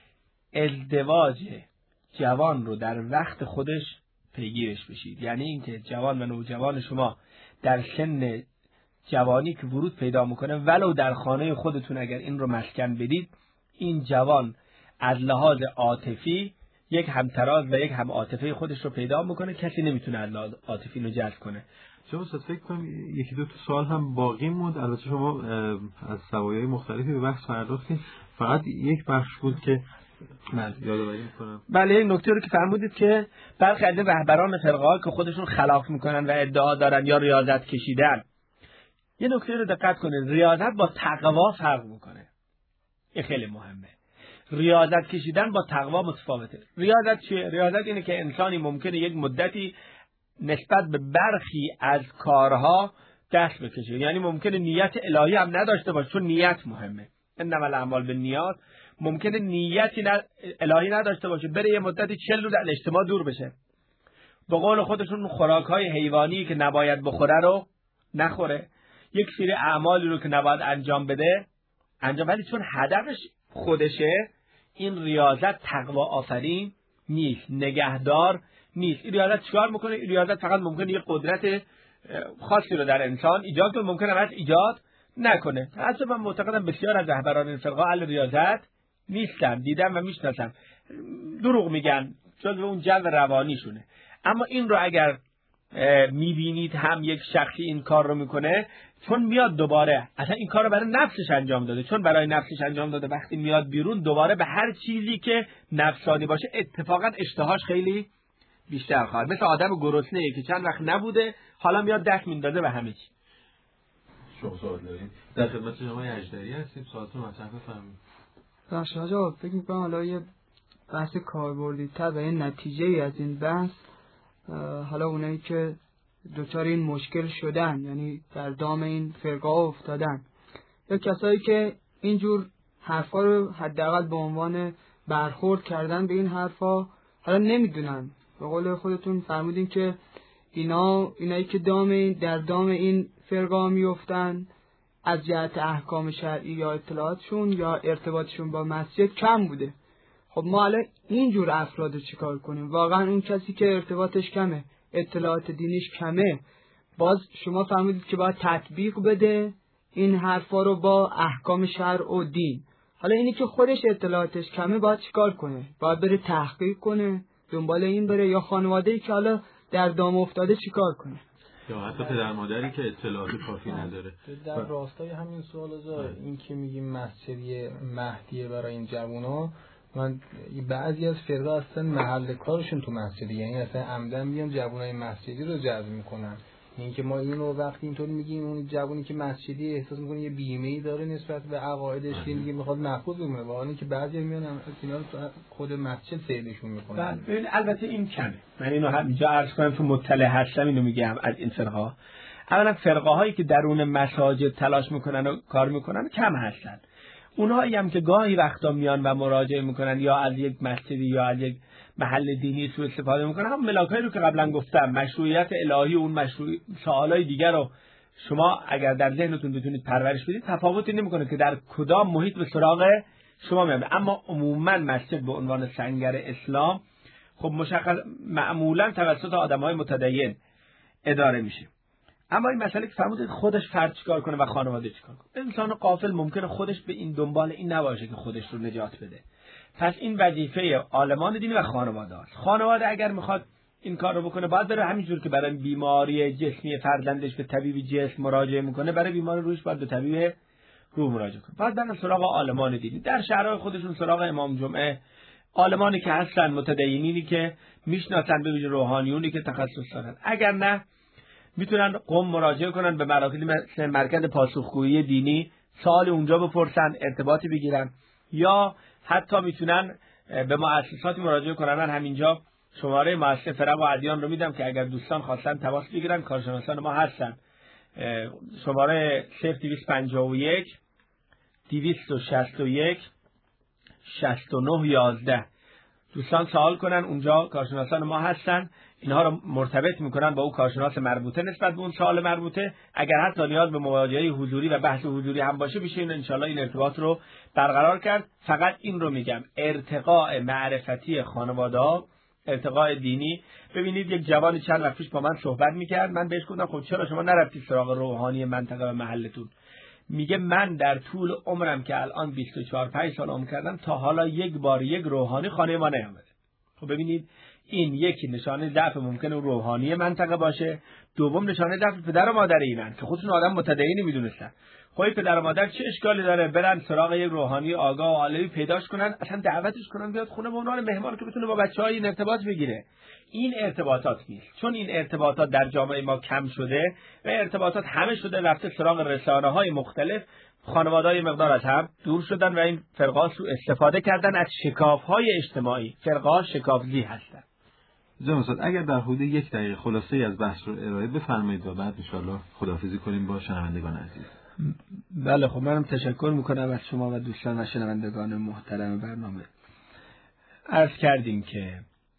Speaker 8: ازدواج جوان رو در وقت خودش پیگیرش بشید. یعنی اینکه جوان و نوجوان شما در سن جوانی که ورود پیدا میکنه، ولو در خانه خودتون اگر این رو مسکن بدید، این جوان از لحاظ عاطفی یک همتراز و یک هم عاطفه خودش رو پیدا میکنه، کسی نمیتونه از لحاظ عاطفی رو جذب کنه.
Speaker 7: شما فکر کنم یکی دو تا سوال هم باقی موند. البته شما از زوایای مختلفی به بحث پرداختین، فقط یک بخش بود که من یادآوری می‌کنم.
Speaker 8: بله، این نکته رو که فرمودید که برخی از رهبران فرقه‌ها که خودشون خلاف میکنن و ادعا دارن یا ریاضت کشیدن، یه نکته رو دقت کنید، ریاضت با تقوا فرق میکنه. این خیلی مهمه. ریاضت کشیدن با تقوا متفاوته. ریاضت چیه؟ ریاضت اینه که انسانی ممکنه یک مدتی نسبت به برخی از کارها دست بکشه، یعنی ممکنه نیت الهی هم نداشته باشه، چون نیت مهمه. انما الاعمال بالنیات. ممکنه نیتی الهی نداشته باشه، بره یه مدتی 40 روز از اجتماع دور بشه، به قول خودشون خوراک‌های حیوانی که نباید بخوره رو نخوره، یک سری اعمالی رو که نباید انجام بده انجام، ولی چون هدفش خودشه، این ریاضت تقوا آفرین نیست، نگهدار نیست. این ریاضت چیکار میکنه؟ این ریاضت فقط ممکنه یه قدرت خاصی رو در انسان ایجاد کنه، ممکنه هم ایجاد نکنه. اصلا من معتقدم بسیار از رهبران این فرقه اهل ریاضت نیستن، دیدم و میشناسم، دروغ میگن، جزو اون جو روانیشونه. اما این رو اگر میبینید هم یک شخصی این کار رو میکنه، چون میاد دوباره اصلا این کار رو برای نفسش انجام داده، چون برای نفسش انجام داده، وقتی میاد بیرون دوباره به هر چیزی که نفسانی باشه اتفاقا اشتهاش خیلی بیشتر خواهد، مثل آدم گرسنه‌ای که چند وقت نبوده حالا میاد دست میندازه به همه چی.
Speaker 7: شما سوال دارید؟ در خدمت شما اجدری هستیم، سوالتون مطرح بفرمایید.
Speaker 10: باشه آقا، فکر می‌کنم حالا یه بحث کاربردی‌تر و یه نتیجه‌ای از این بحث، حالا اونایی که دوچار این مشکل شدن، یعنی در دام این فرقه افتادن، یا کسایی که اینجور حرفا رو حداقل به عنوان برخورد کردن به این حرفا حالا نمیدونن. به قول خودتون فرمودین که اینایی که در دام این فرقه میافتن از جهت احکام شرعی یا اطلاعاتشون یا ارتباطشون با مسجد کم بوده. خب ما الان اینجور افراد رو چیکار کنیم؟ واقعا اون کسی که ارتباطش کمه، اطلاعات دینیش کمه، باز شما فهمیدید که باید تطبیق بده این حرفا رو با احکام شرع و دین. حالا اینی که خودش اطلاعاتش کمه باید چیکار کنه؟ باید بره تحقیق کنه، دنبال این بره، یا خانواده‌ای که حالا در دام افتاده چیکار کنه؟
Speaker 7: یا حتی پدر مادری که اطلاعات کافی نداره.
Speaker 9: در راستای همین سوال این که میگیم مسجدی مهدیه برای این جوونا، من بعضی از فرقه اصلا محل کارشون تو مسجدی، یعنی اصلا عمدن میان جوونای مسجدی رو جذب میکنن. این که ما اینو وقتی اینطور میگیم، اون جوونی که مسجدی احساس میکنه یه بیمه‌ای داره نسبت به عقایدش که میگه میخواد محفوظ بمونه، واقعا که بعضی میان اینا رو خود مسجد سیدشون میکنن.
Speaker 8: ببین البته این کمه، من اینو همینجا عرض کنم تو مطلع هستم، اینو میگم از این فرقه. اولا فرقه هایی که درون مساجد تلاش میکنن و کار میکنن کم هستن. اونهایی هم که گاهی وقتا میان و مراجعه میکنن یا از یک مسجدی یا از یک محل دینی سوء استفاده میکنن، هم ملاکایی رو که قبلا گفتم، مشروعیت الهی و اون سوالای دیگر رو شما اگر در ذهنتون بتونید پرورش بدید، تفاوتی نمیکنه که در کدام محیط به سراغ شما میاد. اما عموما مسجد به عنوان سنگر اسلام خب مشخص معمولا توسط آدمهای متدین اداره میشه. اما این مسئله که فرمودید خودش فرد چیکار کنه و خانواده چیکار کنه، انسان غافل ممکنه خودش به این دنبال این نباشه که خودش رو نجات بده. پس این وظیفه عالمان دینی و خانواده است. خانواده اگر میخواد این کار رو بکنه، باید بره همینجور که برای بیماری جسمی فرزندش به طبیب جسم مراجعه میکنه، برای بیماری روحش باید به طبیب روح مراجعه کنه. باید برن سراغ عالمان دینی، در شهرهای خودشون سراغ امام جمعه، عالمانی که هستن، متدینینی که میشناسن، به ویژه روحانیونی که تخصص دارن. اگر نه میتونن قم مراجعه کنن به مراکز مثل مرکز پاسخگویی دینی، سوال اونجا بپرسن، ارتباطی بگیرن، یا حتی میتونن به مؤسساتی مراجعه کنن. من همینجا شماره مؤسسه فرق و ادیان رو میدم که اگر دوستان خواستن تماس بگیرن، کارشناسان ما هستن. شماره 0251 261 6911. دوستان سوال کنن، اونجا کارشناسان ما هستن، اینها رو مرتبط میکنن با اون کارشناس مربوطه نسبت به اون سوال مربوطه. اگر حتی نیاز به مواجهه حضوری و بحث حضوری هم باشه میشه ان شاءالله این ارتباط رو برقرار کرد. فقط این رو میگم، ارتقاء معرفتی خانواده‌ها، ارتقاء دینی. ببینید یک جوان چند وقت پیش با من صحبت میکرد، من بهش گفتم خب چرا شما نرفتید سراغ روحانی منطقه و محلتون؟ میگه من در طول عمرم که الان 24-5 سال عمر کردم تا حالا یک بار یک روحانی خانه ما نیامده. خب ببینید این یکی نشانه ضعف ممکنه روحانی منطقه باشه، دوم نشانه ضعف پدر و مادر اینن که خودشون آدم متدینی میدونستن. خب پدر و مادر چه اشکالی داره برن سراغ یک روحانی آگاه و عالمی پیداش کنن، اصلا دعوتش کنن بیاد خونه به عنوان مهمان که بتونه با بچه‌ها این ارتباط بگیره. این ارتباطات نیست، چون این ارتباطات در جامعه ما کم شده و ارتباطات همه شده رفته سراغ رسانه‌های مختلف، خانواده‌های مقدار از هم دور شدن و این فرقا استفاده کردن از شکاف‌های اجتماعی. فرقا شکاف‌زی هستن.
Speaker 7: جناب استاد اگر در حدود 1 دقیقه خلاصه از بحث رو ارائه بفرمایید و بعد ان شاءالله خداحافظی کنیم با شنوندگان عزیز.
Speaker 8: بله خب منم تشکر میکنم از شما و دوستان و شنوندگان محترم برنامه. عرض کردیم که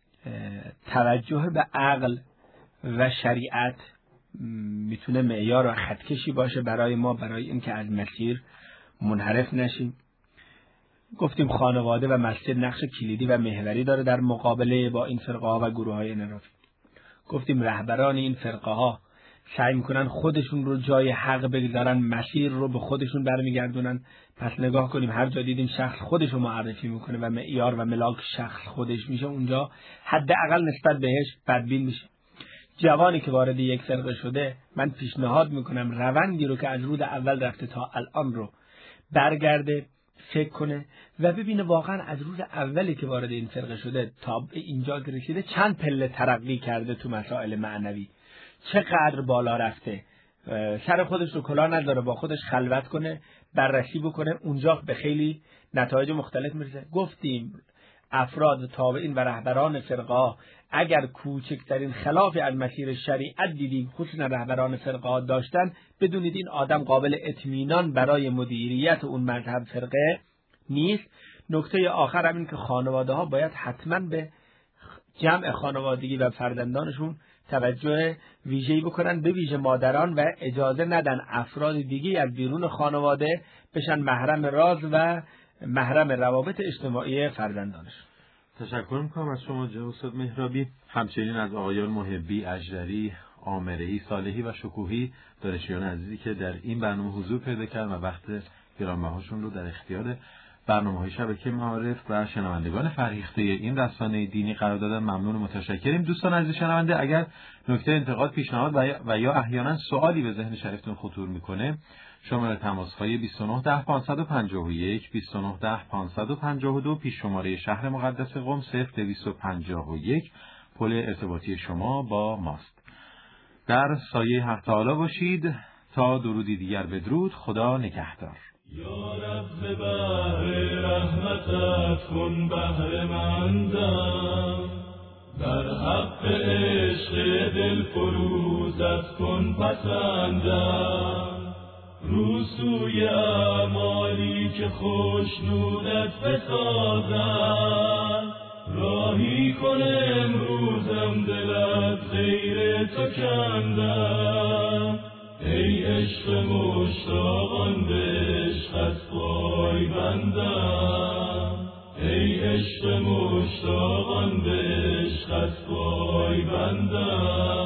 Speaker 8: توجه به عقل و شریعت میتونه معیار و خطکشی باشه برای ما، برای اینکه از مسیر منحرف نشیم. گفتیم خانواده و مسجد نقش کلیدی و محوری داره در مقابله با این فرقه ها و گروه های انحرافی. گفتیم رهبران این فرقه ها سعی میکنن خودشون رو جای حق بگذارن، مسیر رو به خودشون برمیگردونن. پس نگاه کنیم هر جا دیدیم شخص خودش رو معرفی میکنه و معیار و ملاک شخص خودش میشه، اونجا حداقل نسبت بهش بدبین میشه. جوانی که وارد یک فرقه شده، من پیشنهاد میکنم روندی رو که از رود اول رفته تا الان رو برگرده، فکر کنه و ببینه واقعا از روز اولی که وارد این فرقه شده تا اینجا که رسیده چند پله ترقی کرده تو مسائل معنوی، چقدر بالا رفته، سر خودش رو کلاه نذاره، با خودش خلوت کنه، بررسی بکنه، اونجا به خیلی نتایج مختلف میرسه. گفتیم افراد تابعین و رهبران فرقه اگر کوچکترین خلافی از مسیر شریعت دیدید، خصوصا رهبران فرقه داشتن، بدونید این آدم قابل اطمینان برای مدیریت اون مذهب فرقه نیست. نکته آخر هم این که خانواده ها باید حتما به جمع خانوادگی و فرزندانشون توجه ویژه‌ای بکنن، به ویژه مادران، و اجازه ندن افراد دیگه از بیرون خانواده بشن محرم راز و محرم روابط اجتماعی فرزندانش.
Speaker 7: تشکر میکنم از شما جناب استاد مهرابی، همچنین از آقایان محبی، اژدری، عامره‌ای، صالحی و شکوهی، دانشجویان عزیزی که در این برنامه حضور پیدا کردن و وقت گرانبهاشون رو در اختیار برنامه‌های شبکه معارف و شنوندگان فرهیخته این رسانه دینی قرار دادن. ممنون و متشکریم. دوستان عزیز شنونده، اگر نکته، انتقاد، پیشنهاد و یا احیانا سوالی به ذهن شریفتون خطور میکنه، شماره تماس‌های 29 10 551 29 10 552 پیش شماره شهر مقدس قم 0251 پل ارتباطی شما با ماست. در سایه حق تعالی باشید تا درودی دیگر بدرود. خدا نگهدار.
Speaker 6: یا رب بحر رحمتت کن بحر مندم، در حق عشق دل فروزت کن پسندم، روسوی اعمالی که خوشنودت بسازم، راهی کن امروزم دلت غیر تو کندم، ای عشق مشتاقان به عشقت پای بندم، ای عشق مشتاقان به عشقت پای بندم.